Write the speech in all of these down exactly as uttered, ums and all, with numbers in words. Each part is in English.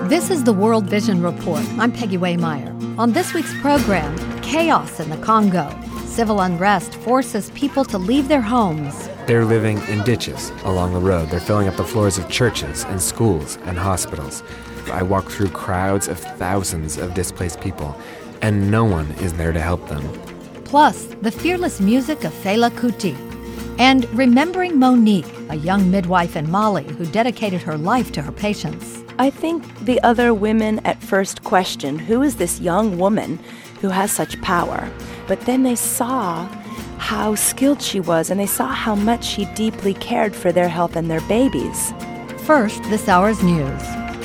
This is the World Vision Report. I'm Peggy Waymeyer. On this week's program, chaos in the Congo. Civil unrest forces people to leave their homes. They're living in ditches along the road. They're filling up the floors of churches and schools and hospitals. I walk through crowds of thousands of displaced people, and no one is there to help them. Plus, the fearless music of Fela Kuti. And remembering Monique, a young midwife in Mali who dedicated her life to her patients. I think the other women at first questioned, who is this young woman who has such power? But then they saw how skilled she was, and they saw how much she deeply cared for their health and their babies. First, this hour's news.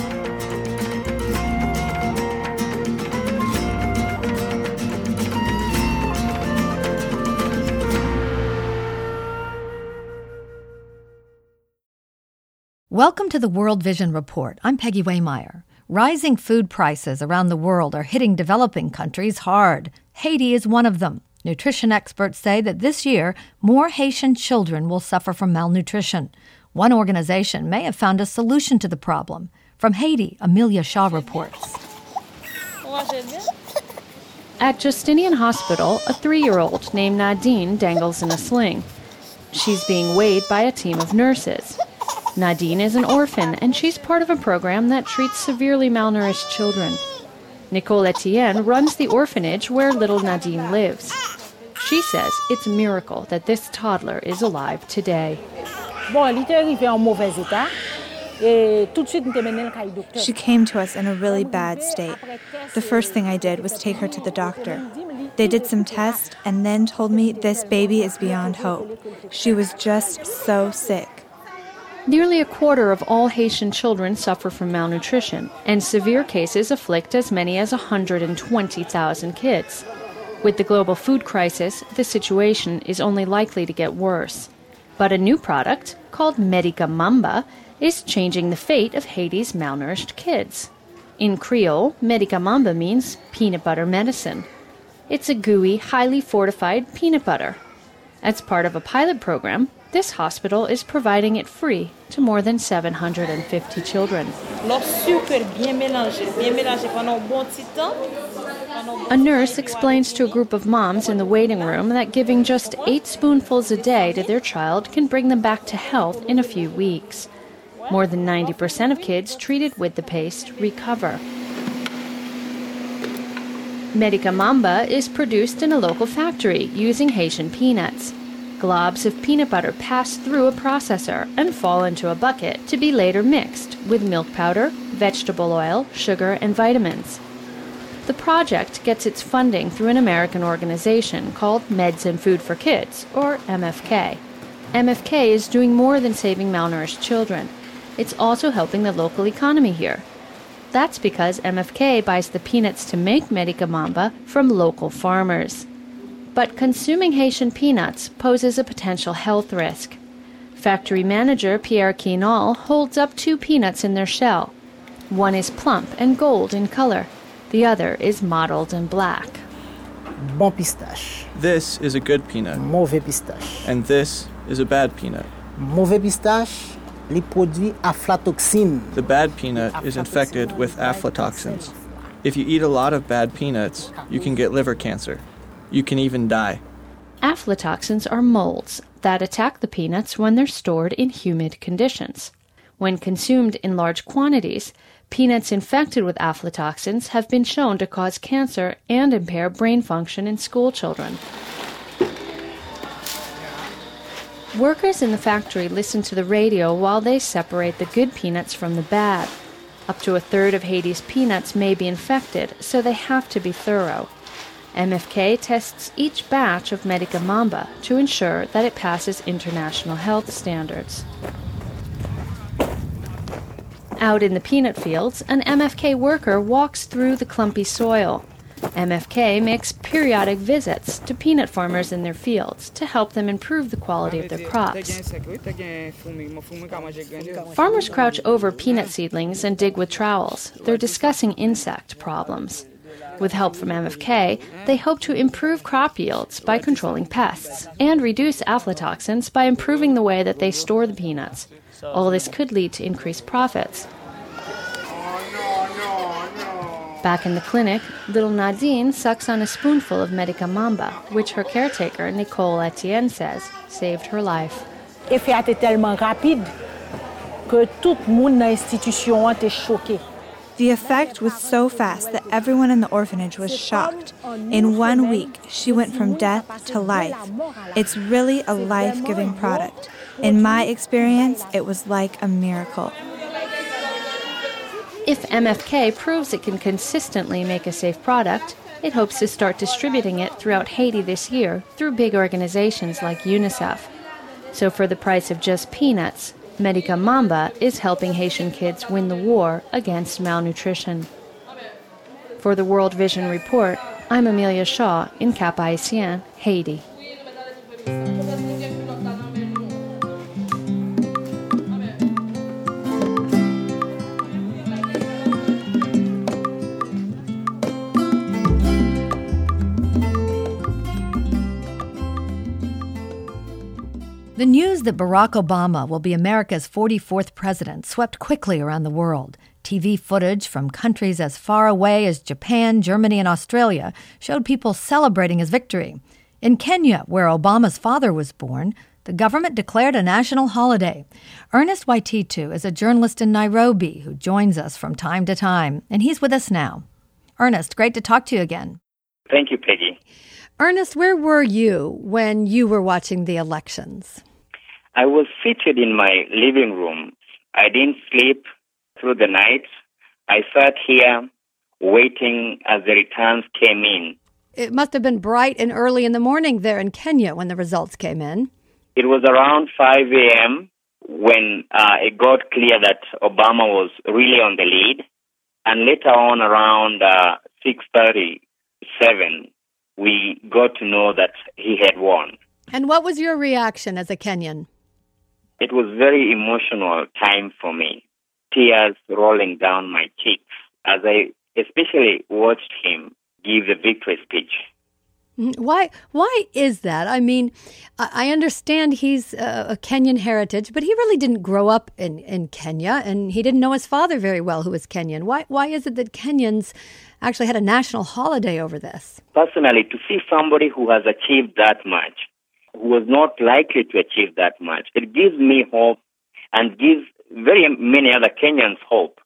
Welcome to the World Vision Report. I'm Peggy Waymeyer. Rising food prices around the world are hitting developing countries hard. Haiti is one of them. Nutrition experts say that this year, more Haitian children will suffer from malnutrition. One organization may have found a solution to the problem. From Haiti, Amelia Shaw reports. At Justinian Hospital, a three-year-old named Nadine dangles in a sling. She's being weighed by a team of nurses. Nadine is an orphan, and she's part of a program that treats severely malnourished children. Nicole Etienne runs the orphanage where little Nadine lives. She says it's a miracle that this toddler is alive today. She came to us in a really bad state. The first thing I did was take her to the doctor. They did some tests and then told me this baby is beyond hope. She was just so sick. Nearly a quarter of all Haitian children suffer from malnutrition, and severe cases afflict as many as one hundred twenty thousand kids. With the global food crisis, the situation is only likely to get worse. But a new product, called Medica Mamba, is changing the fate of Haiti's malnourished kids. In Creole, Medica Mamba means peanut butter medicine. It's a gooey, highly fortified peanut butter. As part of a pilot program, this hospital is providing it free to more than seven hundred fifty children. A nurse explains to a group of moms in the waiting room that giving just eight spoonfuls a day to their child can bring them back to health in a few weeks. More than ninety percent of kids treated with the paste recover. Medica Mamba is produced in a local factory using Haitian peanuts. Globs of peanut butter pass through a processor and fall into a bucket to be later mixed with milk powder, vegetable oil, sugar, and vitamins. The project gets its funding through an American organization called Meds and Food for Kids, or M F K. M F K is doing more than saving malnourished children. It's also helping the local economy here. That's because M F K buys the peanuts to make Medica Mamba from local farmers. But consuming Haitian peanuts poses a potential health risk. Factory manager Pierre Quinal holds up two peanuts in their shell. One is plump and gold in color. The other is mottled and black. Bon pistache. This is a good peanut. Mauvais pistache. And this is a bad peanut. Mauvais pistache, les produits aflatoxine. The bad peanut is infected with aflatoxins. If you eat a lot of bad peanuts, you can get liver cancer. You can even die. Aflatoxins are molds that attack the peanuts when they're stored in humid conditions. When consumed in large quantities, peanuts infected with aflatoxins have been shown to cause cancer and impair brain function in school children. Workers in the factory listen to the radio while they separate the good peanuts from the bad. Up to a third of Haiti's peanuts may be infected, so they have to be thorough. M F K tests each batch of Medica Mamba to ensure that it passes international health standards. Out in the peanut fields, an M F K worker walks through the clumpy soil. M F K makes periodic visits to peanut farmers in their fields to help them improve the quality of their crops. Farmers crouch over peanut seedlings and dig with trowels. They're discussing insect problems. With help from M F K, they hope to improve crop yields by controlling pests and reduce aflatoxins by improving the way that they store the peanuts. All this could lead to increased profits. Back in the clinic, little Nadine sucks on a spoonful of Medica Mamba, which her caretaker, Nicole Etienne, says saved her life. L'effet a été tellement rapide que tout le monde dans l'institution a été choqué. The effect was so fast that everyone in the orphanage was shocked. In one week, she went from death to life. It's really a life-giving product. In my experience, it was like a miracle. If M F K proves it can consistently make a safe product, it hopes to start distributing it throughout Haiti this year through big organizations like UNICEF. So for the price of just peanuts, Medica Mamba is helping Haitian kids win the war against malnutrition. For the World Vision Report, I'm Amelia Shaw in Cap-Haïtien, Haiti. The news that Barack Obama will be America's forty-fourth president swept quickly around the world. T V footage from countries as far away as Japan, Germany, and Australia showed people celebrating his victory. In Kenya, where Obama's father was born, the government declared a national holiday. Ernest Waititu is a journalist in Nairobi who joins us from time to time, and he's with us now. Ernest, great to talk to you again. Thank you, Peggy. Ernest, where were you when you were watching the elections? I was seated in my living room. I didn't sleep through the night. I sat here waiting as the returns came in. It must have been bright and early in the morning there in Kenya when the results came in. It was around five a.m. when uh, it got clear that Obama was really on the lead. And later on around uh, six thirty-seven, we got to know that he had won. And what was your reaction as a Kenyan? It was very emotional time for me, tears rolling down my cheeks as I especially watched him give the victory speech. Why Why is that? I mean, I understand he's a Kenyan heritage, but he really didn't grow up in, in Kenya, and he didn't know his father very well, who was Kenyan. Why Why is it that Kenyans actually had a national holiday over this? Personally, to see somebody who has achieved that much, who was not likely to achieve that much, it gives me hope and gives very many other Kenyans hope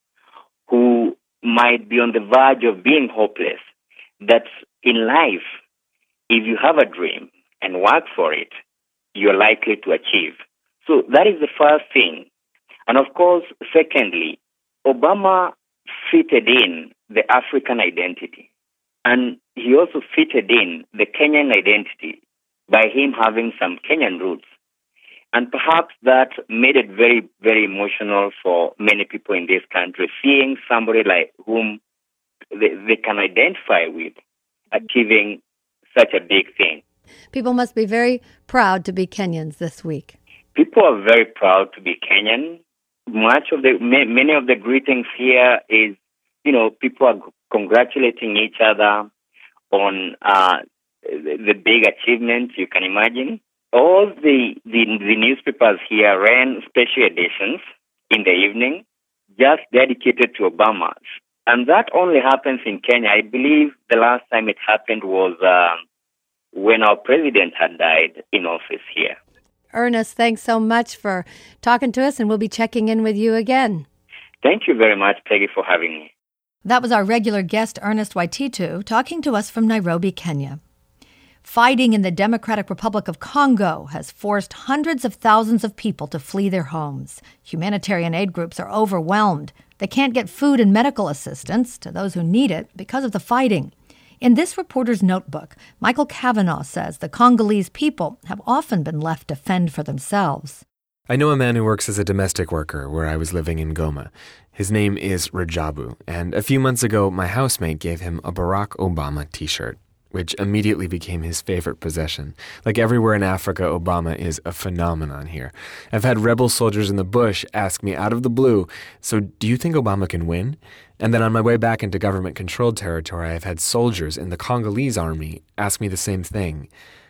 who might be on the verge of being hopeless, that in life, if you have a dream and work for it, you're likely to achieve. So that is the first thing. And of course, secondly, Obama fitted in the African identity. And he also fitted in the Kenyan identity by him having some Kenyan roots. And perhaps that made it very, very emotional for many people in this country, seeing somebody like whom they, they can identify with achieving such a big thing. People must be very proud to be Kenyans this week. People are very proud to be Kenyan. Much of the, many of the greetings here is, you know, people are congratulating each other on uh, the, the big achievements you can imagine. All the, the, the newspapers here ran special editions in the evening, just dedicated to Obama. And that only happens in Kenya. I believe the last time it happened was uh, when our president had died in office here. Ernest, thanks so much for talking to us, and we'll be checking in with you again. Thank you very much, Peggy, for having me. That was our regular guest, Ernest Waititu, talking to us from Nairobi, Kenya. Fighting in the Democratic Republic of Congo has forced hundreds of thousands of people to flee their homes. Humanitarian aid groups are overwhelmed. They can't get food and medical assistance to those who need it because of the fighting. In this reporter's notebook, Michael Kavanaugh says the Congolese people have often been left to fend for themselves. I know a man who works as a domestic worker where I was living in Goma. His name is Rajabu, and a few months ago, my housemate gave him a Barack Obama t-shirt, which immediately became his favorite possession. Like everywhere in Africa, Obama is a phenomenon here. I've had rebel soldiers in the bush ask me out of the blue, so do you think Obama can win? And then on my way back into government-controlled territory, I've had soldiers in the Congolese army ask me the same thing.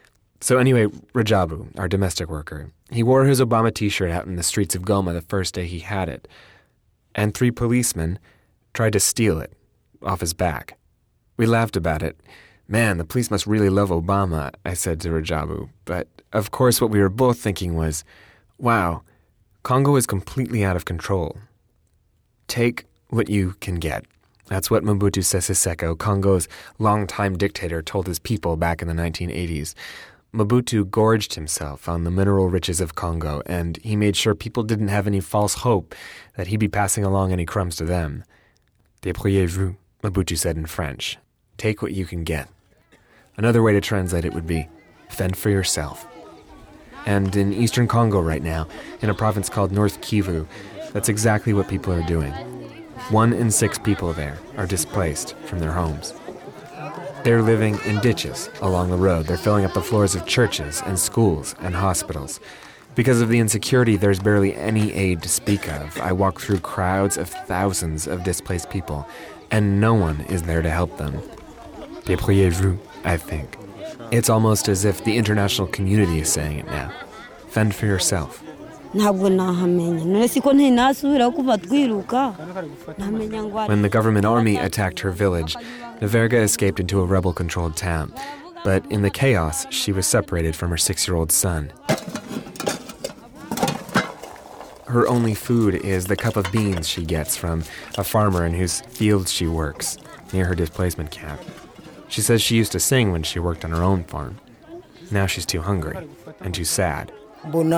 So anyway, Rajabu, our domestic worker, he wore his Obama t-shirt out in the streets of Goma the first day he had it. And three policemen tried to steal it. off his back. We laughed about it. Man, the police must really love Obama, I said to Rajabu. But, of course, what we were both thinking was, wow, Congo is completely out of control. Take what you can get. That's what Mobutu Sese Seko, Congo's longtime dictator, told his people back in the nineteen eighties. Mobutu gorged himself on the mineral riches of Congo, and he made sure people didn't have any false hope that he'd be passing along any crumbs to them. Débrouillez-vous, Mobutu said in French. Take what you can get. Another way to translate it would be, fend for yourself. And in eastern Congo right now, in a province called North Kivu, that's exactly what people are doing. One in six people there are displaced from their homes. They're living in ditches along the road. They're filling up the floors of churches and schools and hospitals. Because of the insecurity, there's barely any aid to speak of. I walk through crowds of thousands of displaced people, and no one is there to help them. Débrouillez-vous, I think. It's almost as if the international community is saying it now. Fend for yourself. When the government army attacked her village, Nverga escaped into a rebel-controlled town. But in the chaos, she was separated from her six-year-old son. Her only food is the cup of beans she gets from a farmer in whose fields she works, near her displacement camp. She says she used to sing when she worked on her own farm. Now she's too hungry and too sad. In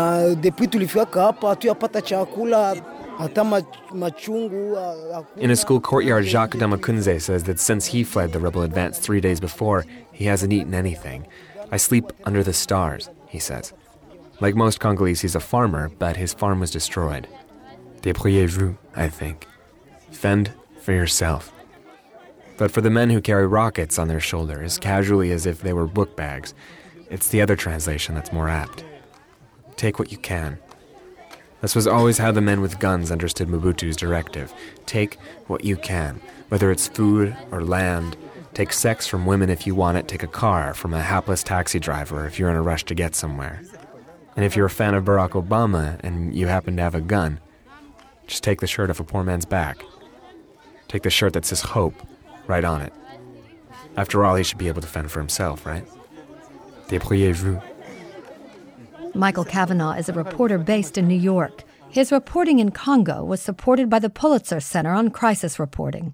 a school courtyard, Jacques Damakunze says that since he fled the rebel advance three days before, he hasn't eaten anything. I sleep under the stars, he says. Like most Congolese, he's a farmer, but his farm was destroyed. Débrouillez-vous, I think. Fend for yourself. But for the men who carry rockets on their shoulders, casually as if they were book bags, it's the other translation that's more apt. Take what you can. This was always how the men with guns understood Mobutu's directive. Take what you can, whether it's food or land. Take sex from women if you want it. Take a car from a hapless taxi driver if you're in a rush to get somewhere. And if you're a fan of Barack Obama and you happen to have a gun, just take the shirt off a poor man's back. Take the shirt that says hope right on it. After all, he should be able to fend for himself, right? Débrouillez-vous. Michael Kavanagh is a reporter based in New York. His reporting in Congo was supported by the Pulitzer Center on Crisis Reporting.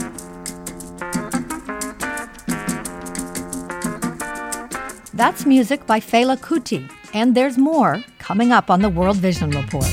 That's music by Fela Kuti, and there's more coming up on the World Vision Report.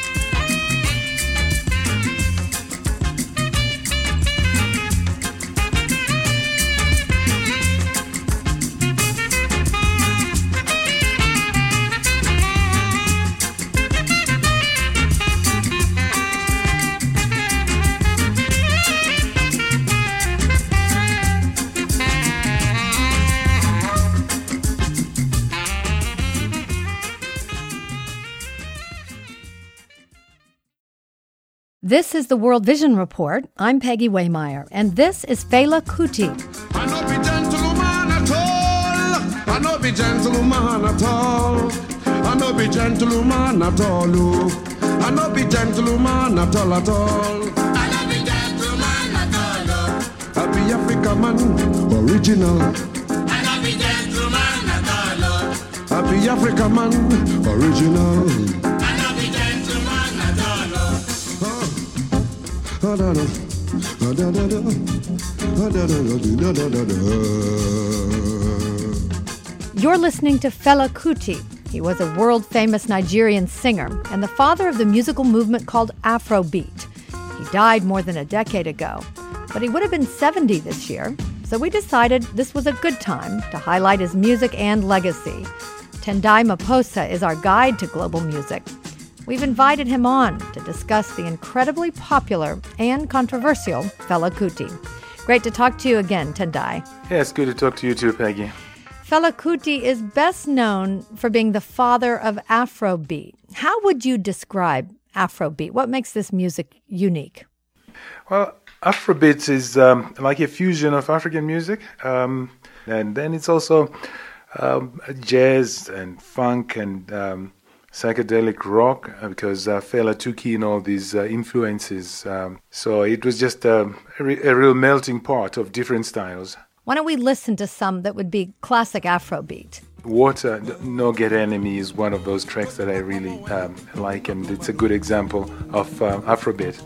This is the World Vision Report. I'm Peggy Waymeyer, and this is Fela Kuti. I no be gentleman at all. I no be gentleman at all. I no be gentleman at all. I no be gentleman at all at all. I no be gentleman at all. I be African man, original. I no be gentleman at all. I be African man, original. You're listening to Fela Kuti. He was a world-famous Nigerian singer and the father of the musical movement called Afrobeat. He died more than a decade ago, but he would have been seventy this year, so we decided this was a good time to highlight his music and legacy. Tendai Maposa is our guide to global music. We've invited him on to discuss the incredibly popular and controversial Fela Kuti. Great to talk to you again, Tendai. Yeah, it's good to talk to you too, Peggy. Fela Kuti is best known for being the father of Afrobeat. How would you describe Afrobeat? What makes this music unique? Well, Afrobeat is um, like a fusion of African music, um, and then it's also um, jazz and funk and um, psychedelic rock, uh, because uh, Fela took in all these uh, influences. Um, so it was just uh, a, re- a real melting pot of different styles. Why don't we listen to some that would be classic Afrobeat? Water, No Get Enemy is one of those tracks that I really um, like, and it's a good example of uh, Afrobeat.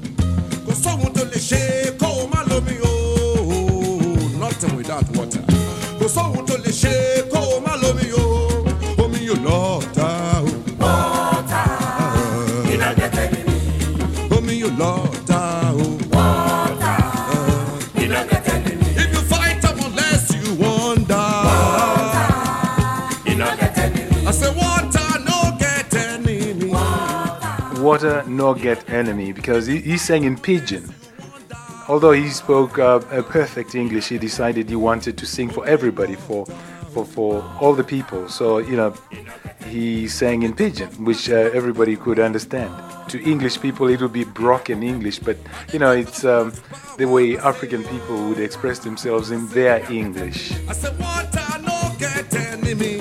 Nothing without water. Go so to the shake, oh, my love you, oh, me, you love water. You don't get enemy. Oh, me, you love water. You don't get enemy. If you fight them unless you wonder. Water. You don't get enemy. I say water, no get enemy. Water, water no get enemy, because he, he sang in Pidgin. Although he spoke uh, a perfect English, he decided he wanted to sing for everybody, for, for, for all the people. So, you know, he sang in Pidgin, which uh, everybody could understand. To English people, it would be broken English, but, you know, it's um, the way African people would express themselves in their English. I said, water, no get enemy.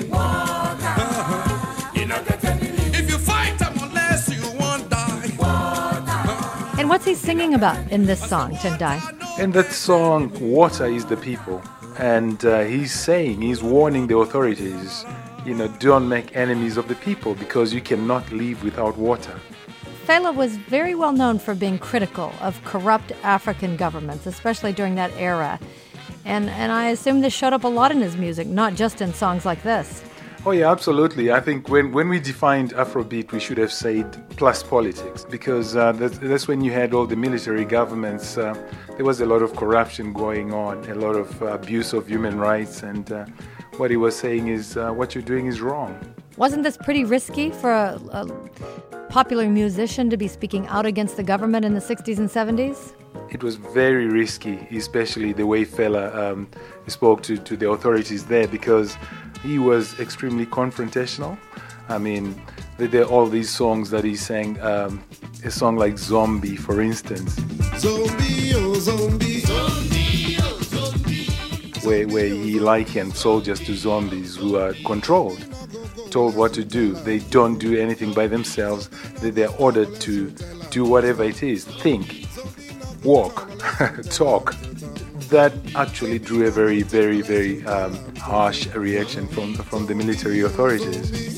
Water, you know get enemy. If you fight them unless you won't die. Water. And what's he singing about in this song, Tendai? In that song, water is the people. And uh, he's saying, he's warning the authorities, you know, don't make enemies of the people because you cannot live without water. Fela was very well known for being critical of corrupt African governments, especially during that era. And and I assume this showed up a lot in his music, not just in songs like this. Oh yeah, absolutely. I think when, when we defined Afrobeat, we should have said plus politics, because uh, that's, that's when you had all the military governments. Uh, there was a lot of corruption going on, a lot of uh, abuse of human rights, and uh, what he was saying is, uh, what you're doing is wrong. Wasn't this pretty risky for a, a popular musician to be speaking out against the government in the sixties and seventies? It was very risky, especially the way Fela um, spoke to, to the authorities there, because he was extremely confrontational. I mean, there are all these songs that he sang, um, a song like Zombie, for instance. Zombie, oh, zombie. Zombie, oh, zombie. Where, where he likened soldiers to zombies who are controlled, told what to do. They don't do anything by themselves. They, they're ordered to do whatever it is. Think, walk, talk. That actually drew a very, very, very um, harsh reaction from from the military authorities.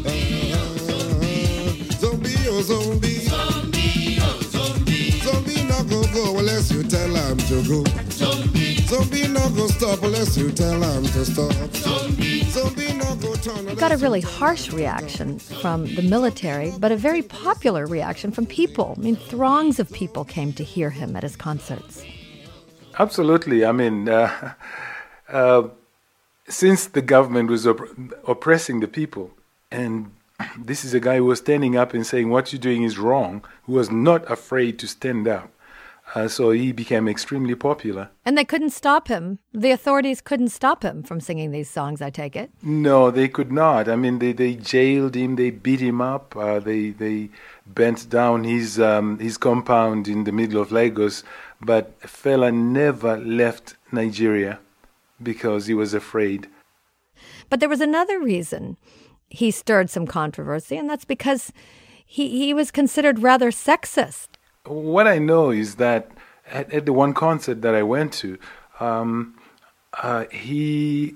Zombie, oh, zombie. Zombie, oh, zombie. Zombie not go go unless you tell him to go. Zombie. Zombie not go stop unless you tell him to stop. Zombie. Zombie not go turn. He got a really harsh reaction from the military, but a very popular reaction from people. I mean, throngs of people came to hear him at his concerts. Absolutely. I mean, uh, uh, since the government was op- oppressing the people, and this is a guy who was standing up and saying what you're doing is wrong, who was not afraid to stand up. Uh, so he became extremely popular. And they couldn't stop him. The authorities couldn't stop him from singing these songs, I take it. No, they could not. I mean, they, they jailed him, they beat him up, uh, they they bent down his um, his compound in the middle of Lagos. But Fela never left Nigeria because he was afraid. But there was another reason he stirred some controversy, and that's because he, he was considered rather sexist. What I know is that at, at the one concert that I went to, um, uh, he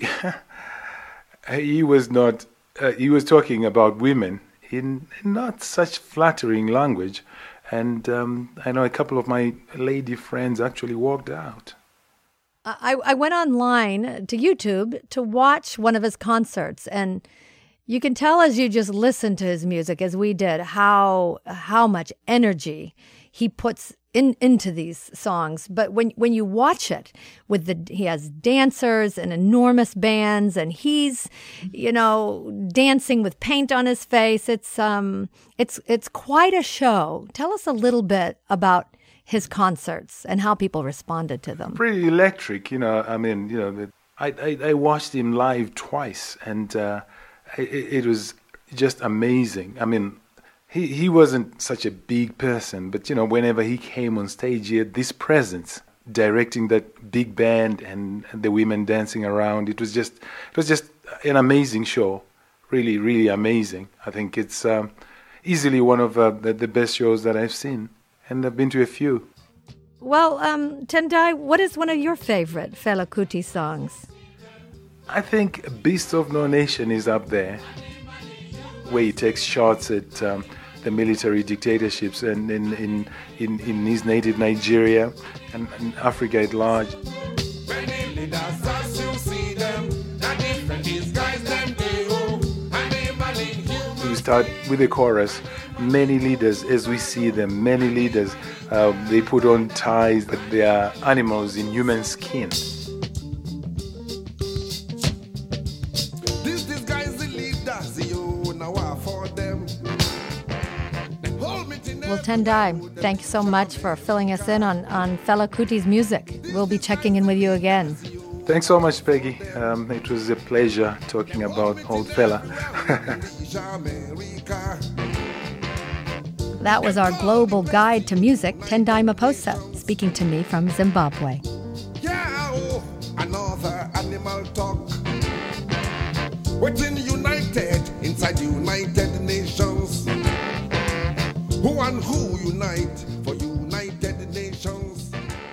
he was not uh, he was talking about women in not such flattering language. And um, I know a couple of my lady friends actually walked out. I, I went online to YouTube to watch one of his concerts, and you can tell as you just listen to his music, as we did, how how much energy he puts in into these songs. But when when you watch it, with the he has dancers and enormous bands, and he's, you know, dancing with paint on his face. It's um it's it's quite a show. Tell us a little bit about his concerts and how people responded to them. Pretty electric, you know. I mean, you know, I I, I watched him live twice, and uh, it, it was just amazing. I mean. He he wasn't such a big person, but, you know, whenever he came on stage, he had this presence, directing that big band and, and the women dancing around. It was just it was just an amazing show really, really amazing. I think it's um, easily one of uh, the, the best shows that I've seen, and I've been to a few. Well, um, Tendai, what is one of your favorite Fela Kuti songs? I think Beast of No Nation is up there, where he takes shots at um, the military dictatorships and in, in, in, in his native Nigeria and, and Africa at large. We start with the chorus. Many leaders, as we see them, many leaders, uh, they put on ties that they are animals in human skin. Well, Tendai, thank you so much for filling us in on, on Fela Kuti's music. We'll be checking in with you again. Thanks so much, Peggy. Um, it was a pleasure talking about old Fela. That was our global guide to music, Tendai Maposa, speaking to me from Zimbabwe. Yeah, oh, another animal talk. Within United, inside United Nations. Who and who unite for United Nations?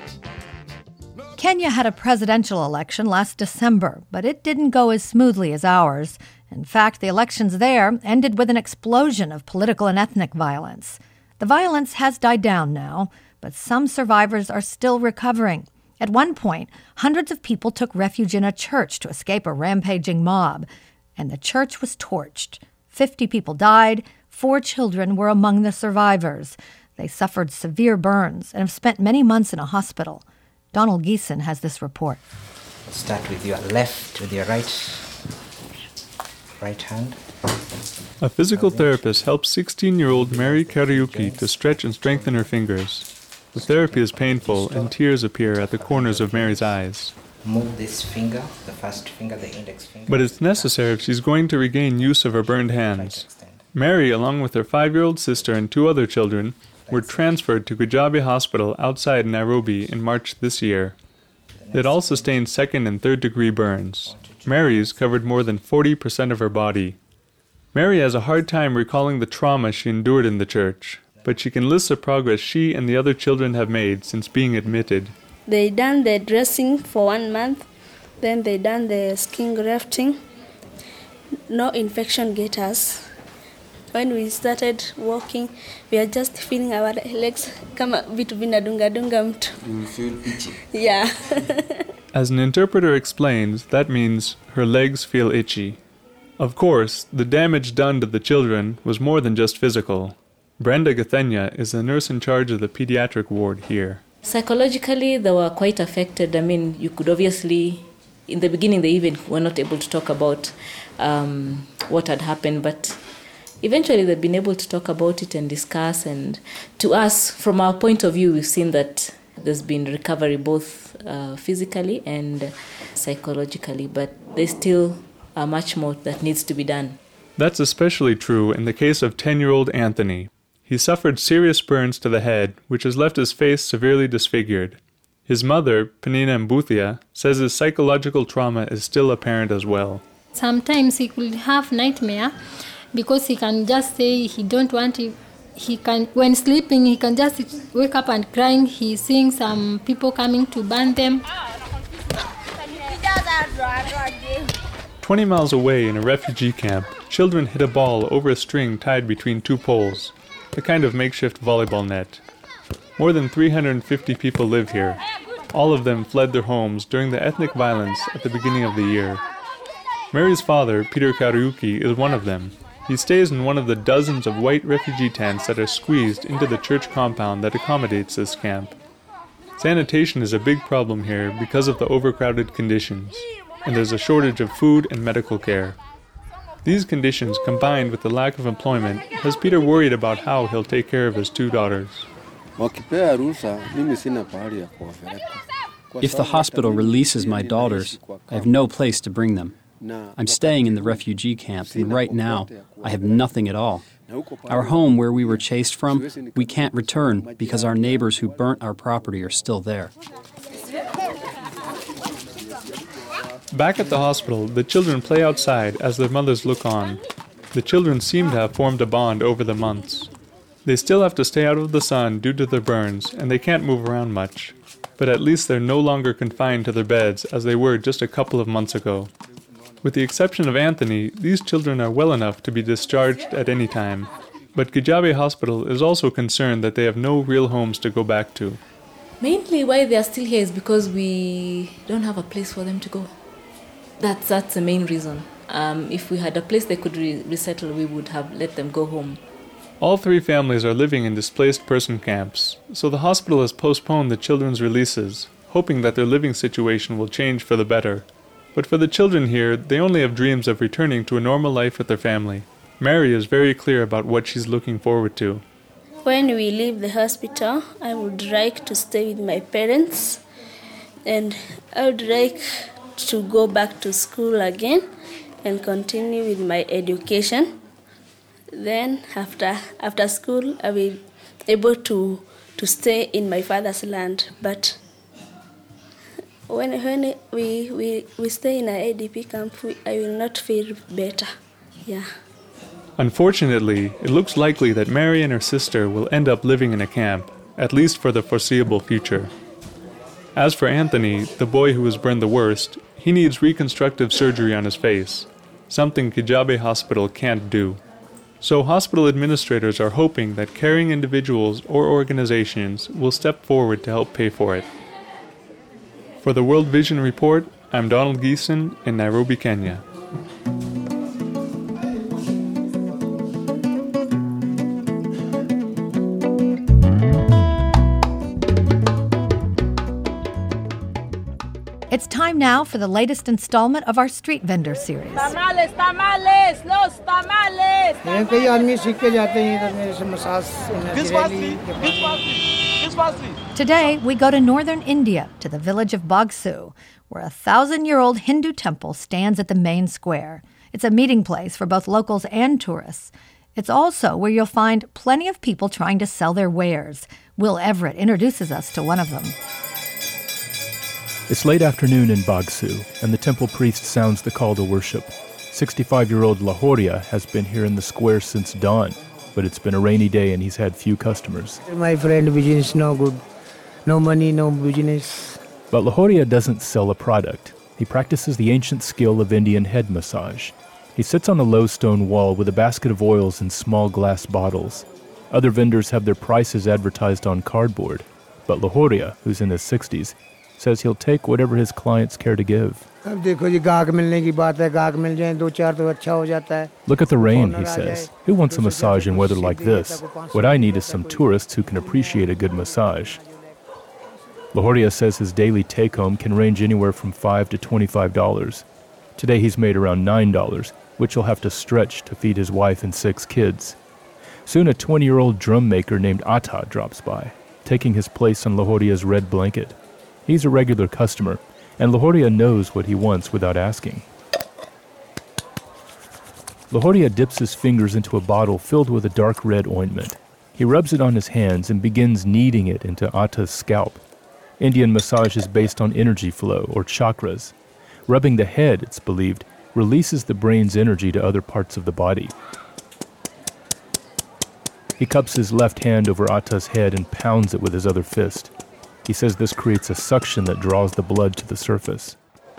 Kenya had a presidential election last December, but it didn't go as smoothly as ours. In fact, the elections there ended with an explosion of political and ethnic violence. The violence has died down now, but some survivors are still recovering. At one point, hundreds of people took refuge in a church to escape a rampaging mob, and the church was torched. Fifty people died. Four children were among the survivors. They suffered severe burns and have spent many months in a hospital. Donald Geeson has this report. Start with your left, with your right, right hand. A physical therapist helps sixteen-year-old Mary Kariuki to stretch and strengthen her fingers. The therapy is painful and tears appear at the corners of Mary's eyes. Move this finger, the first finger, the index finger. But it's necessary if she's going to regain use of her burned hands. Mary, along with her five-year-old sister and two other children, were transferred to Kwijabi Hospital outside Nairobi in March this year. They'd all sustained second and third degree burns. Mary's covered more than forty percent of her body. Mary has a hard time recalling the trauma she endured in the church, but she can list the progress she and the other children have made since being admitted. They done the dressing for one month, then they done the skin grafting. No infection get us. When we started walking, we are just feeling our legs kama vitu vinadunga dunga mtu. You feel itchy. Yeah. As an interpreter explains, that means her legs feel itchy. Of course, the damage done to the children was more than just physical. Brenda Gathenya is the nurse in charge of the pediatric ward here. Psychologically, they were quite affected. I mean, you could obviously, in the beginning, they even were not able to talk about um, what had happened, but eventually they've been able to talk about it and discuss. And to us, from our point of view, we've seen that there's been recovery both uh, physically and psychologically, but there's still uh, much more that needs to be done. That's especially true in the case of ten-year-old Anthony. He suffered serious burns to the head, which has left his face severely disfigured. His mother, Penina Mbuthia, says his psychological trauma is still apparent as well. Sometimes he could have nightmare because he can just say he don't want to. He can, when sleeping, he can just wake up and crying. He's seeing some people coming to burn them. Twenty miles away in a refugee camp, children hit a ball over a string tied between two poles, a kind of makeshift volleyball net. More than three hundred fifty people live here. All of them fled their homes during the ethnic violence at the beginning of the year. Mary's father, Peter Kariuki, is one of them. He stays in one of the dozens of white refugee tents that are squeezed into the church compound that accommodates this camp. Sanitation is a big problem here because of the overcrowded conditions, and there's a shortage of food and medical care. These conditions, combined with the lack of employment, has Peter worried about how he'll take care of his two daughters. If the hospital releases my daughters, I have no place to bring them. I'm staying in the refugee camp, and right now, I have nothing at all. Our home where we were chased from, we can't return because our neighbors who burnt our property are still there. Back at the hospital, the children play outside as their mothers look on. The children seem to have formed a bond over the months. They still have to stay out of the sun due to their burns, and they can't move around much. But at least they're no longer confined to their beds as they were just a couple of months ago. With the exception of Anthony, these children are well enough to be discharged at any time. But Kijabe Hospital is also concerned that they have no real homes to go back to. Mainly why they are still here is because we don't have a place for them to go. That's, that's the main reason. Um, if we had a place they could re- resettle, we would have let them go home. All three families are living in displaced person camps, so the hospital has postponed the children's releases, hoping that their living situation will change for the better. But for the children here, they only have dreams of returning to a normal life with their family. Mary is very clear about what she's looking forward to. When we leave the hospital, I would like to stay with my parents, and I would like to go back to school again and continue with my education. Then after after school, I will be able to, to stay in my father's land. But when when we, we, we stay in an A D P camp, we, I will not feel better. Yeah. Unfortunately, it looks likely that Mary and her sister will end up living in a camp, at least for the foreseeable future. As for Anthony, the boy who was burned the worst, he needs reconstructive surgery on his face, something Kijabe Hospital can't do. So hospital administrators are hoping that caring individuals or organizations will step forward to help pay for it. For the World Vision Report, I'm Donald Geeson in Nairobi, Kenya. It's time now for the latest installment of our Street Vendor series. Tamales, tamales, los tamales. यहाँ कई आदमी सीख के जाते हैं इधर मेरे से massage Today, we go to northern India, to the village of Bagsu, where a thousand-year-old Hindu temple stands at the main square. It's a meeting place for both locals and tourists. It's also where you'll find plenty of people trying to sell their wares. Will Everett introduces us to one of them. It's late afternoon in Bagsu, and the temple priest sounds the call to worship. sixty-five-year-old Lahoria has been here in the square since dawn, but it's been a rainy day and he's had few customers. My friend, business no good. No money, no business. But Lahoria doesn't sell a product. He practices the ancient skill of Indian head massage. He sits on a low stone wall with a basket of oils in small glass bottles. Other vendors have their prices advertised on cardboard, but Lahoria, who's in his sixties, says he'll take whatever his clients care to give. Look at the rain, he says. Who wants a massage in weather like this? What I need is some tourists who can appreciate a good massage. Lahoria says his daily take-home can range anywhere from five to twenty-five dollars. Today he's made around nine dollars, which he'll have to stretch to feed his wife and six kids. Soon a twenty-year-old drum maker named Atta drops by, taking his place on Lahoria's red blanket. He's a regular customer, and Lahoria knows what he wants without asking. Lahoria dips his fingers into a bottle filled with a dark red ointment. He rubs it on his hands and begins kneading it into Atta's scalp. Indian massage is based on energy flow, or chakras. Rubbing the head, it's believed, releases the brain's energy to other parts of the body. He cups his left hand over Atta's head and pounds it with his other fist. He says this creates a suction that draws the blood to the surface.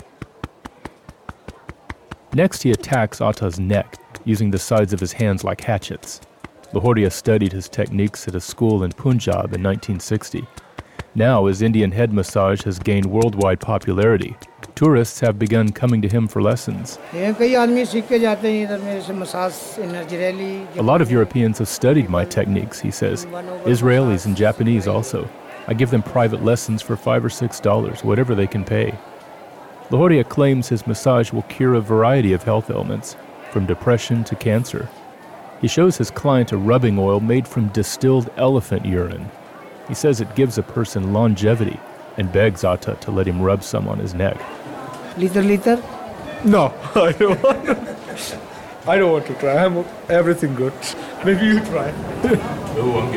Next, he attacks Atta's neck, using the sides of his hands like hatchets. Lahoria studied his techniques at a school in Punjab in nineteen sixty. Now, as Indian head massage has gained worldwide popularity, tourists have begun coming to him for lessons. A lot of Europeans have studied my techniques, he says. Israelis and Japanese also. I give them private lessons for five or six dollars, whatever they can pay. Lahoria claims his massage will cure a variety of health ailments, from depression to cancer. He shows his client a rubbing oil made from distilled elephant urine. He says it gives a person longevity and begs Atta to let him rub some on his neck. Liter, liter? No, I don't want to. I don't want to try. I'm everything good. Maybe you try. No, I'm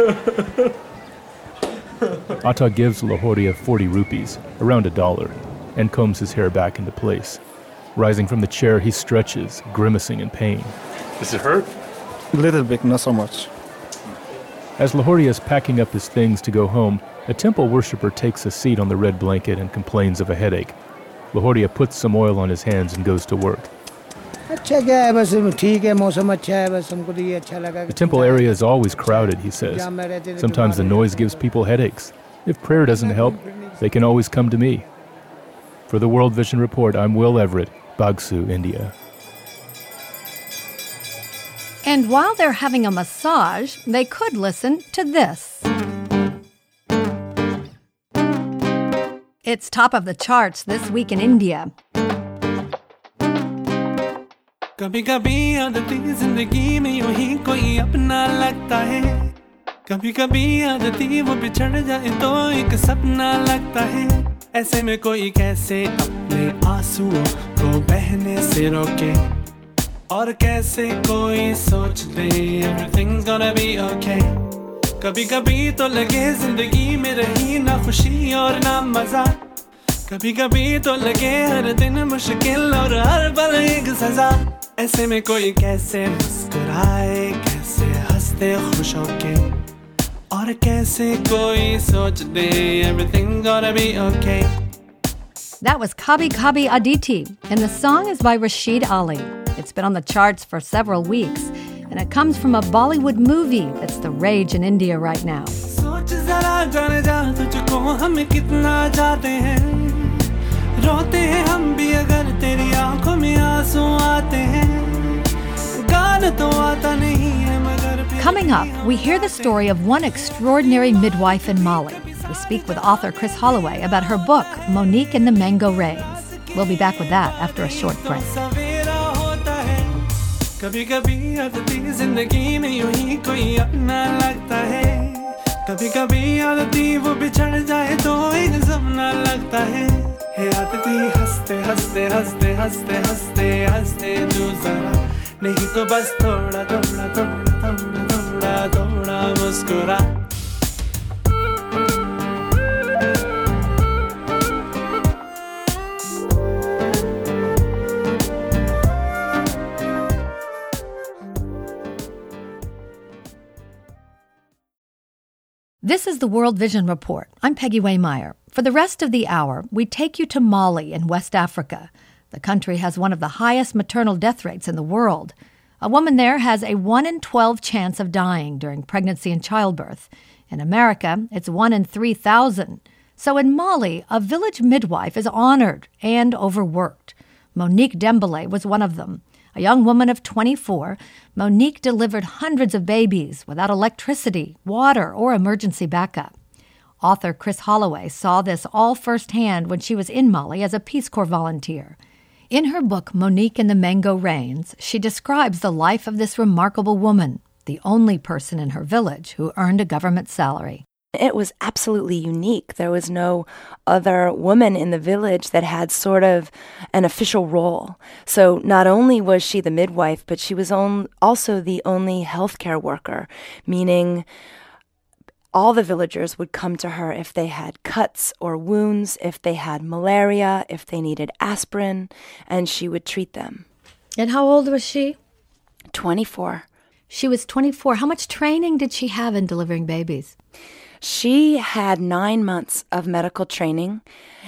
good. Atta gives Lahoria forty rupees, around a dollar. and combs his hair back into place. Rising from the chair, he stretches, grimacing in pain. Does it hurt? A little bit, not so much. As Lahoria is packing up his things to go home, a temple worshiper takes a seat on the red blanket and complains of a headache. Lahoria puts some oil on his hands and goes to work. The temple area is always crowded, he says. Sometimes the noise gives people headaches. If prayer doesn't help, they can always come to me. For the World Vision Report, I'm Will Everett, Bagsu, India. And while they're having a massage, they could listen to this. It's top of the charts this week in India. कभी कभी आदती जिंदगी में यूं ही कोई अपना लगता है कभी कभी आदती वो बिछड़ जाए तो एक सपना लगता है ऐसे में कोई कैसे अपने आंसुओं को बहने से रोके और कैसे कोई सोच दे everything's gonna be okay कभी कभी तो लगे जिंदगी में रही ना खुशी और ना मजा कभी कभी तो लगे हर दिन मुश्किल और हर पल एक सजा ऐसे में कोई कैसे मुस्कुराए कैसे हंसते खुश होके और कैसे कोई सोच दे everything's gonna be okay. That was Kabhi Kabhi Aditi, and the song is by Rashid Ali. It's been on the charts for several weeks, and it comes from a Bollywood movie that's the rage in India right now. सोच जरा जाने जा तुझको हम कितना चाहते हैं रोते हैं हम भी अगर तेरी आंखों में आंसू आते हैं गाना तो आता नहीं है मगर Coming up, we hear the story of one extraordinary midwife in Mali. We speak with author Chris Holloway about her book, Monique and the Mango Rains. We'll be back with that after a short break. कभी कभी आदती जिंदगी में यूं ही कोई अपना लगता है कभी कभी आदती वो बिछड़ जाए तो एक सपना लगता है हे आदती हंसते हंसते हंसते हंसते हंसते हंसते तू जरा नहीं तो बस थोड़ा थोड़ा थोड़ा थोड़ा थोड़ा थोड़ा मुस्कुरा This is the World Vision Report. I'm Peggy Waymeyer. For the rest of the hour, we take you to Mali in West Africa. The country has one of the highest maternal death rates in the world. A woman there has a one in twelve chance of dying during pregnancy and childbirth. In America, it's one in three thousand. So in Mali, a village midwife is honored and overworked. Monique Dembele was one of them. A young woman of twenty-four, Monique delivered hundreds of babies without electricity, water, or emergency backup. Author Chris Holloway saw this all firsthand when she was in Mali as a Peace Corps volunteer. In her book, Monique and the Mango Rains, she describes the life of this remarkable woman, the only person in her village who earned a government salary. It was absolutely unique. There was no other woman in the village that had sort of an official role. So not only was she the midwife, but she was on, also the only healthcare worker, meaning all the villagers would come to her if they had cuts or wounds, if they had malaria, if they needed aspirin, and she would treat them. And how old was she? twenty-four. She was twenty-four. How much training did she have in delivering babies? She had nine months of medical training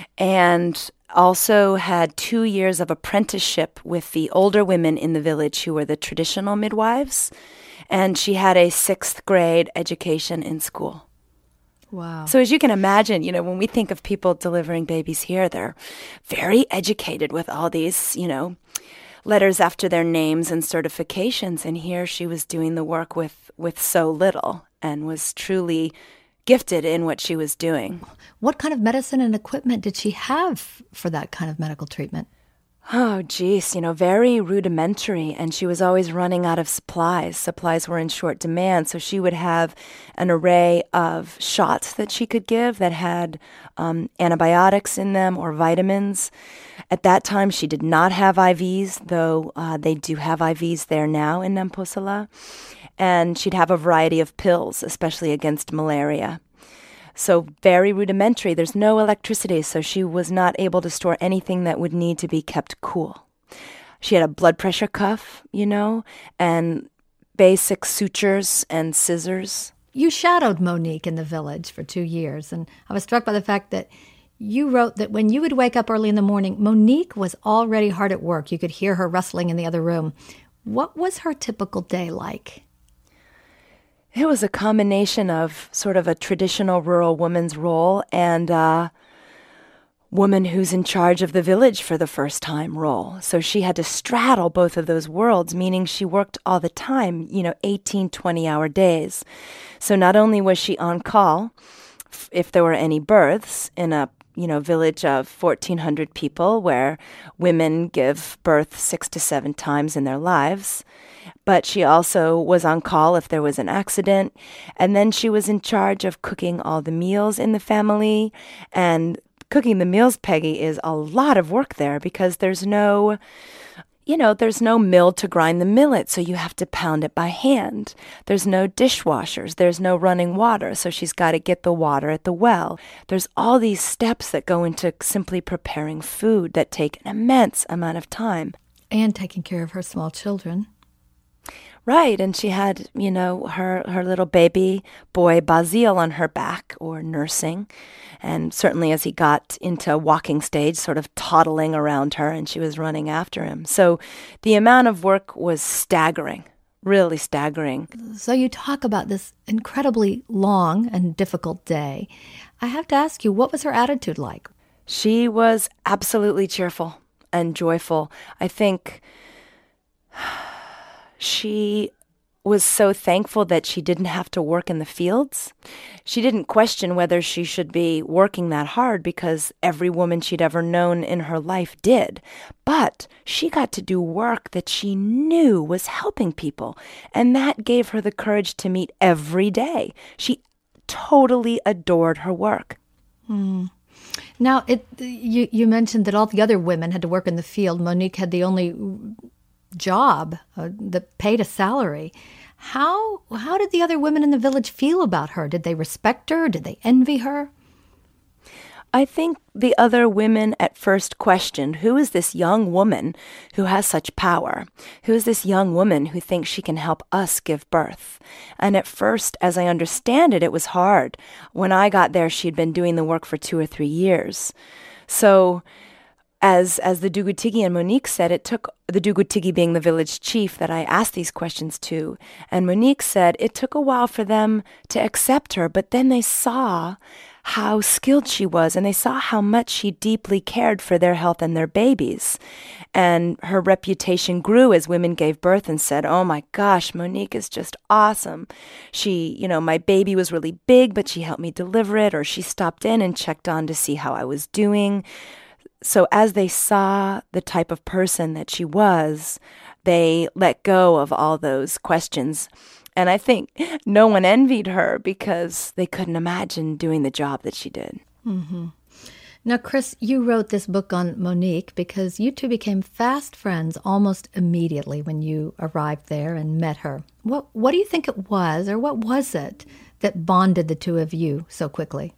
and also had two years of apprenticeship with the older women in the village who were the traditional midwives. And she had a sixth grade education in school. Wow. So as you can imagine, you know, when we think of people delivering babies here, they're very educated with all these, you know, letters after their names and certifications. And here she was doing the work with, with so little and was truly gifted in what she was doing. What kind of medicine and equipment did she have for that kind of medical treatment? Oh, geez, you know, very rudimentary, and she was always running out of supplies. Supplies were in short demand, so she would have an array of shots that she could give that had um, antibiotics in them or vitamins. At that time, she did not have I Vs, though uh, they do have I Vs there now in Nampusala. And she'd have a variety of pills, especially against malaria. So very rudimentary. There's no electricity, so she was not able to store anything that would need to be kept cool. She had a blood pressure cuff, you know, and basic sutures and scissors. You shadowed Monique in the village for two years, and I was struck by the fact that you wrote that when you would wake up early in the morning, Monique was already hard at work. You could hear her rustling in the other room. What was her typical day like? It was a combination of sort of a traditional rural woman's role and a woman who's in charge of the village for the first time role. So she had to straddle both of those worlds, meaning she worked all the time, you know, eighteen, twenty-hour days. So not only was she on call if there were any births in a you know, village of fourteen hundred people where women give birth six to seven times in their lives. But she also was on call if there was an accident. And then she was in charge of cooking all the meals in the family. And cooking the meals, Peggy, is a lot of work there because there's no... You know, there's no mill to grind the millet, so you have to pound it by hand. There's no dishwashers. There's no running water, so she's got to get the water at the well. There's all these steps that go into simply preparing food that take an immense amount of time. And taking care of her small children. Right, and she had, you know, her, her little baby boy Basile on her back, or nursing. And certainly as he got into walking stage, sort of toddling around her, and she was running after him. So the amount of work was staggering, really staggering. So you talk about this incredibly long and difficult day. I have to ask you, what was her attitude like? She was absolutely cheerful and joyful. I think she was so thankful that she didn't have to work in the fields. She didn't question whether she should be working that hard because every woman she'd ever known in her life did. But she got to do work that she knew was helping people, and that gave her the courage to meet every day. She totally adored her work. Hmm. Now, it you, you mentioned that all the other women had to work in the field. Monique had the only job uh, that paid a salary. How how did the other women in the village feel about her? Did they respect her? Did they envy her? I think the other women at first questioned, who is this young woman who has such power? Who is this young woman who thinks she can help us give birth? And at first, as I understand it, it was hard. When I got there, she'd been doing the work for two or three years. So As as the Dugutigi and Monique said, it took, the Dugutigi being the village chief that I asked these questions to, and Monique said it took a while for them to accept her, but then they saw how skilled she was, and they saw how much she deeply cared for their health and their babies. And her reputation grew as women gave birth and said, oh my gosh, Monique is just awesome. She, you know, my baby was really big, but she helped me deliver it, or she stopped in and checked on to see how I was doing. So as they saw the type of person that she was, they let go of all those questions. And I think no one envied her because they couldn't imagine doing the job that she did. Mm-hmm. Now, Chris, you wrote this book on Monique because you two became fast friends almost immediately when you arrived there and met her. What, what do you think it was, or what was it that bonded the two of you so quickly?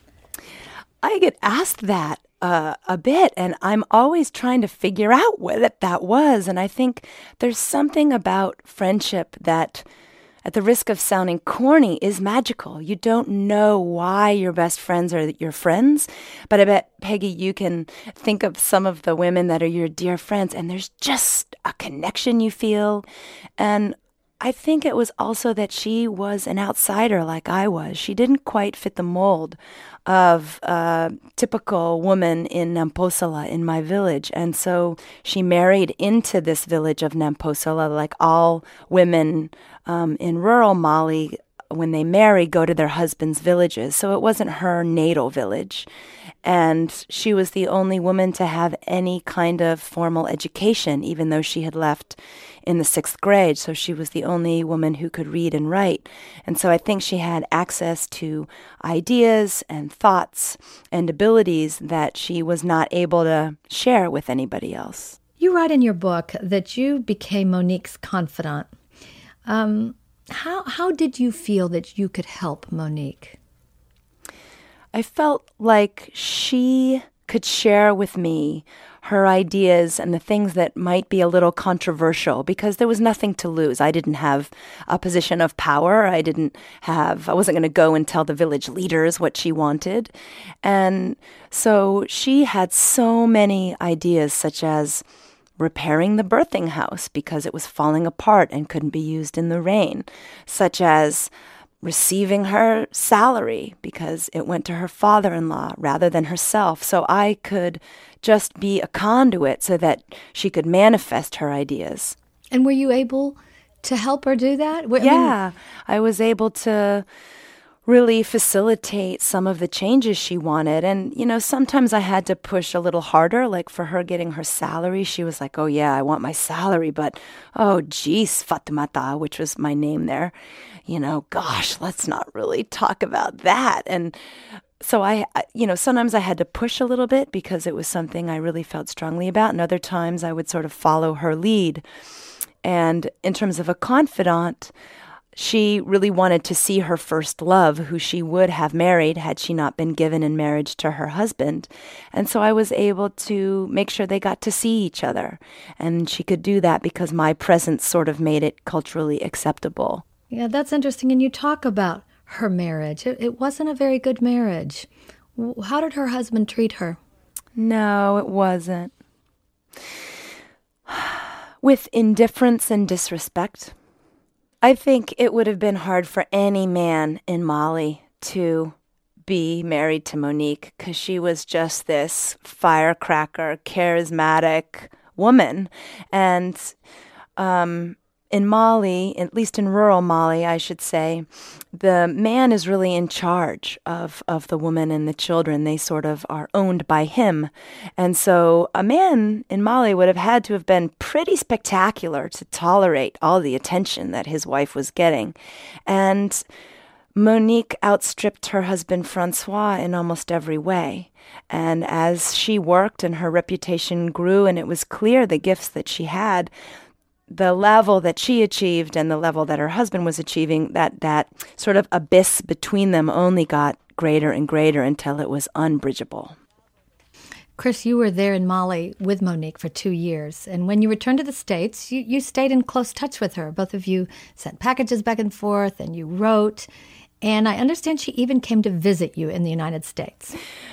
I get asked that uh, a bit, and I'm always trying to figure out what that was. And I think there's something about friendship that, at the risk of sounding corny, is magical. You don't know why your best friends are your friends, but I bet, Peggy, you can think of some of the women that are your dear friends, and there's just a connection you feel. And I think it was also that she was an outsider like I was. She didn't quite fit the mold of a typical woman in Namposela, in my village. And so she married into this village of Namposela, like all women um, in rural Mali, when they marry, go to their husbands' villages. So it wasn't her natal village. And she was the only woman to have any kind of formal education, even though she had left in the sixth grade. So she was the only woman who could read and write. And so I think she had access to ideas and thoughts and abilities that she was not able to share with anybody else. You write in your book that you became Monique's confidant. Um, how how did you feel that you could help Monique? I felt like she could share with me her ideas and the things that might be a little controversial because there was nothing to lose. I didn't have a position of power. I didn't have, I wasn't going to go and tell the village leaders what she wanted. And so she had so many ideas, such as repairing the birthing house because it was falling apart and couldn't be used in the rain, such as receiving her salary because it went to her father-in-law rather than herself. So I could just be a conduit so that she could manifest her ideas. And were you able to help her do that? I yeah, mean, I was able to really facilitate some of the changes she wanted. And, you know, sometimes I had to push a little harder, like for her getting her salary. She was like, oh, yeah, I want my salary, but, oh, geez, Fatimata, which was my name there. You know, gosh, let's not really talk about that. And so I, you know, sometimes I had to push a little bit because it was something I really felt strongly about. And other times I would sort of follow her lead. And in terms of a confidant, she really wanted to see her first love, who she would have married had she not been given in marriage to her husband. And so I was able to make sure they got to see each other. And she could do that because my presence sort of made it culturally acceptable. Yeah, that's interesting. And you talk about her marriage. It, it wasn't a very good marriage. How did her husband treat her? No, it wasn't. With indifference and disrespect. I think it would have been hard for any man in Mali to be married to Monique because she was just this firecracker, charismatic woman. And um, in Mali, at least in rural Mali, I should say, the man is really in charge of, of the woman and the children. They sort of are owned by him. And so a man in Mali would have had to have been pretty spectacular to tolerate all the attention that his wife was getting. And Monique outstripped her husband Francois in almost every way. And as she worked and her reputation grew and it was clear the gifts that she had, the level that she achieved and the level that her husband was achieving, that, that sort of abyss between them only got greater and greater until it was unbridgeable. Chris, you were there in Mali with Monique for two years. And when you returned to the States, you, you stayed in close touch with her. Both of you sent packages back and forth and you wrote. And I understand she even came to visit you in the United States.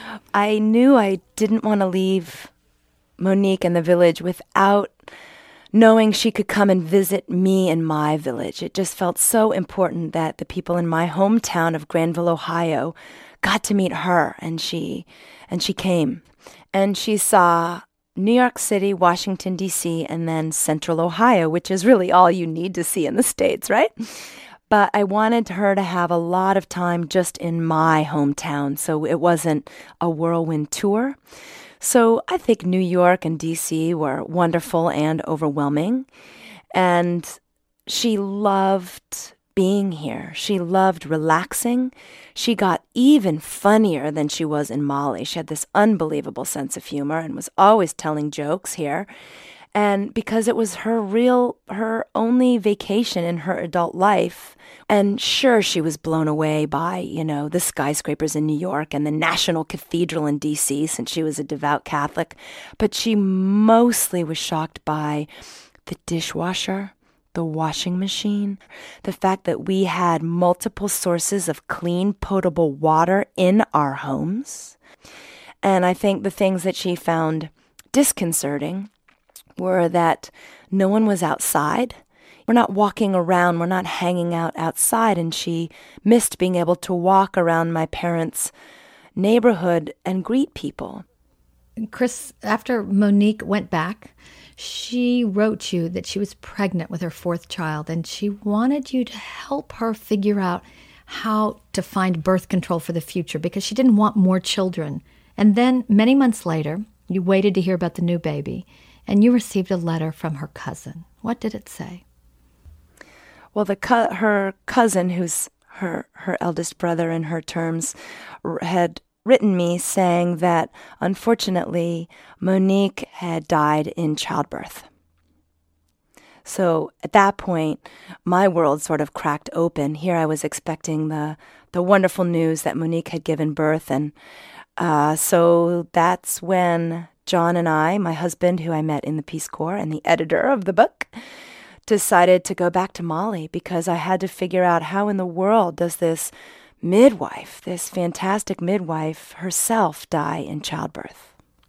I knew I didn't want to leave Monique and the village without knowing she could come and visit me in my village. It just felt so important that the people in my hometown of Granville, Ohio, got to meet her, and she and she came. And she saw New York City, Washington, D C, and then Central Ohio, which is really all you need to see in the States, right? But I wanted her to have a lot of time just in my hometown, so it wasn't a whirlwind tour. So I think New York and D C were wonderful and overwhelming. And she loved being here. She loved relaxing. She got even funnier than she was in Mali. She had this unbelievable sense of humor and was always telling jokes here. And because it was her real, her only vacation in her adult life. And sure, she was blown away by, you know, the skyscrapers in New York and the National Cathedral in D C since she was a devout Catholic. But she mostly was shocked by the dishwasher, the washing machine, the fact that we had multiple sources of clean, potable water in our homes. And I think the things that she found disconcerting were that no one was outside. We're not walking around, we're not hanging out outside, and she missed being able to walk around my parents' neighborhood and greet people. Chris, after Monique went back, she wrote you that she was pregnant with her fourth child, and she wanted you to help her figure out how to find birth control for the future because she didn't want more children. And then many months later, you waited to hear about the new baby, and you received a letter from her cousin. What did it say? Well, the co- her cousin, who's her, her eldest brother in her terms, r- had written me saying that, unfortunately, Monique had died in childbirth. So at that point, my world sort of cracked open. Here I was expecting the the wonderful news that Monique had given birth. And uh, so that's when John and I, my husband, who I met in the Peace Corps, and the editor of the book, decided to go back to Mali because I had to figure out how in the world does this midwife, this fantastic midwife herself, die in childbirth.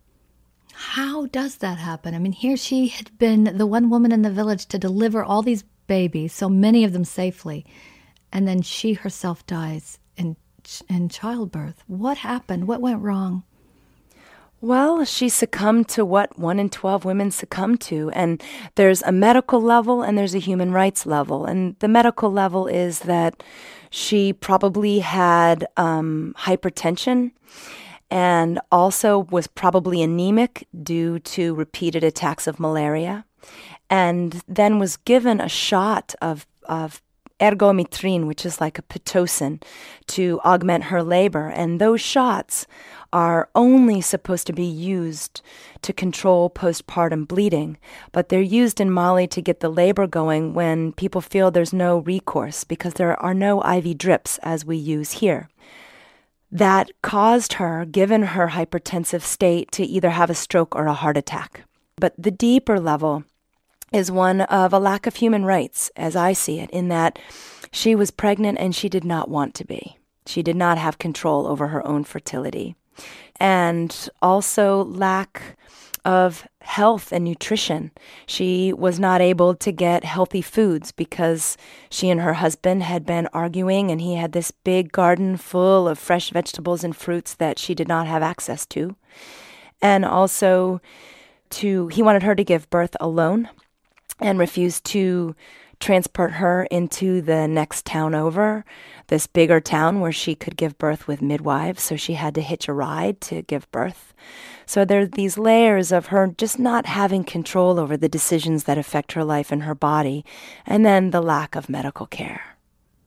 How does that happen? I mean, here she had been the one woman in the village to deliver all these babies, so many of them safely, and then she herself dies in in childbirth. What happened? What went wrong? Well, she succumbed to what one in twelve women succumb to. And there's a medical level and there's a human rights level. And the medical level is that she probably had um, hypertension and also was probably anemic due to repeated attacks of malaria, and then was given a shot of, of ergometrin, which is like a Pitocin, to augment her labor. And those shots are only supposed to be used to control postpartum bleeding, but they're used in Mali to get the labor going when people feel there's no recourse because there are no I V drips as we use here. That caused her, given her hypertensive state, to either have a stroke or a heart attack. But the deeper level is one of a lack of human rights, as I see it, in that she was pregnant and she did not want to be. She did not have control over her own fertility. And also lack of health and nutrition. She was not able to get healthy foods because she and her husband had been arguing, and he had this big garden full of fresh vegetables and fruits that she did not have access to. And also to he wanted her to give birth alone and refused to transport her into the next town over, this bigger town where she could give birth with midwives, so she had to hitch a ride to give birth. So there are these layers of her just not having control over the decisions that affect her life and her body, and then the lack of medical care.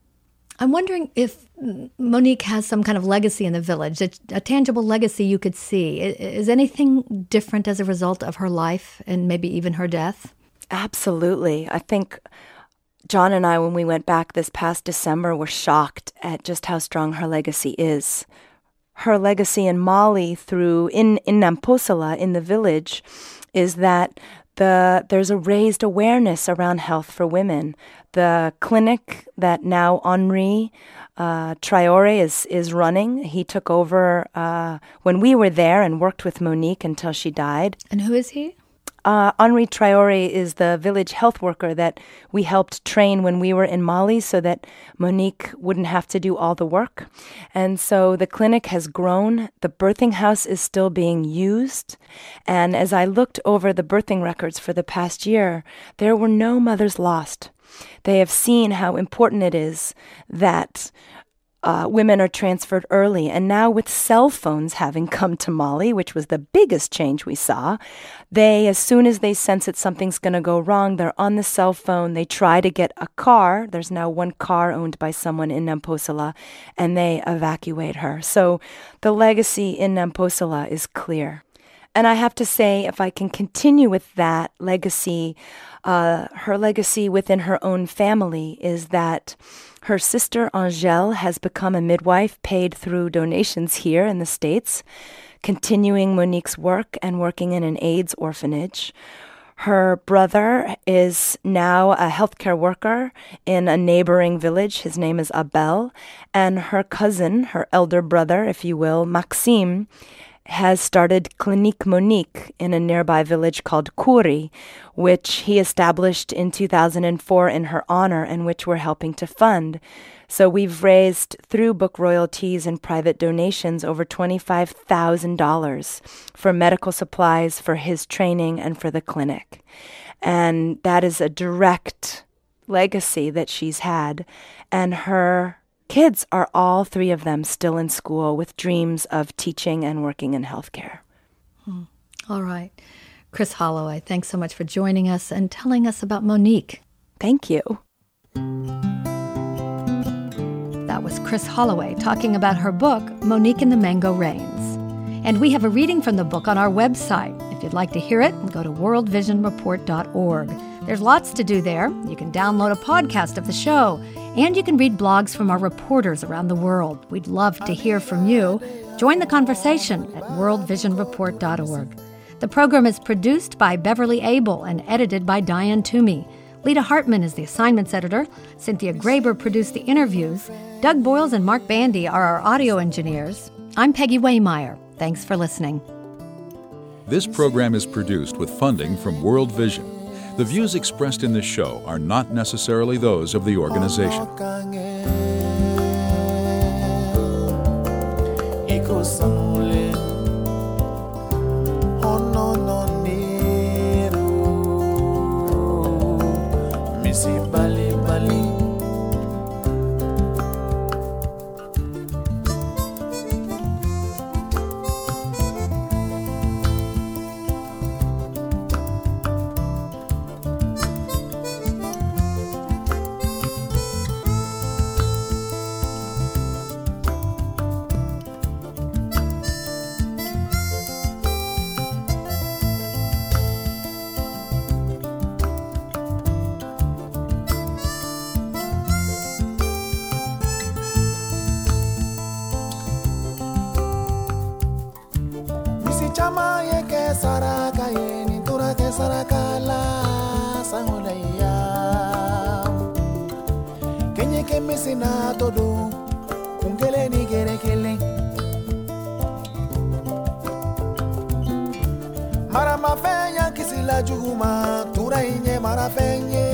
I'm wondering if Monique has some kind of legacy in the village, a, a tangible legacy you could see. Is anything different as a result of her life and maybe even her death? Absolutely. I think John and I, when we went back this past December, were shocked at just how strong her legacy is. Her legacy in Mali through, in, in Namposela, in the village, is that the there's a raised awareness around health for women. The clinic that now Henri uh, Traoré is, is running, he took over uh, when we were there and worked with Monique until she died. And who is he? Uh, Henri Traoré is the village health worker that we helped train when we were in Mali so that Monique wouldn't have to do all the work. And so the clinic has grown. The birthing house is still being used. And as I looked over the birthing records for the past year, there were no mothers lost. They have seen how important it is that Uh, women are transferred early. And now with cell phones having come to Mali, which was the biggest change we saw, they, as soon as they sense that something's going to go wrong, they're on the cell phone. They try to get a car. There's now one car owned by someone in Namposela, and they evacuate her. So the legacy in Namposela is clear. And I have to say, if I can continue with that legacy, uh, her legacy within her own family is that her sister Angèle has become a midwife paid through donations here in the States, continuing Monique's work and working in an AIDS orphanage. Her brother is now a healthcare worker in a neighboring village. His name is Abel. And her cousin, her elder brother, if you will, Maxime, has started Clinique Monique in a nearby village called Kouri, which he established in two thousand four in her honor and which we're helping to fund. So we've raised, through book royalties and private donations, over twenty-five thousand dollars for medical supplies, for his training, and for the clinic. And that is a direct legacy that she's had. And her kids are, all three of them, still in school with dreams of teaching and working in healthcare. Hmm. All right. Chris Holloway, thanks so much for joining us and telling us about Monique. Thank you. That was Chris Holloway talking about her book, Monique and the Mango Rains. And we have a reading from the book on our website. If you'd like to hear it, go to world vision report dot org. There's lots to do there. You can download a podcast of the show, and you can read blogs from our reporters around the world. We'd love to hear from you. Join the conversation at world vision report dot org. The program is produced by Beverly Abel and edited by Diane Toomey. Lita Hartman is the assignments editor. Cynthia Graber produced the interviews. Doug Boyles and Mark Bandy are our audio engineers. I'm Peggy Waymeyer. Thanks for listening. This program is produced with funding from World Vision. The views expressed in this show are not necessarily those of the organization. Bali Bali chama ye ke saraka ye ni tura ke saraka la sangolaya kenye ke misina todo kungele ni gere kele mara mafenya kisila juguma tura inye mara fenye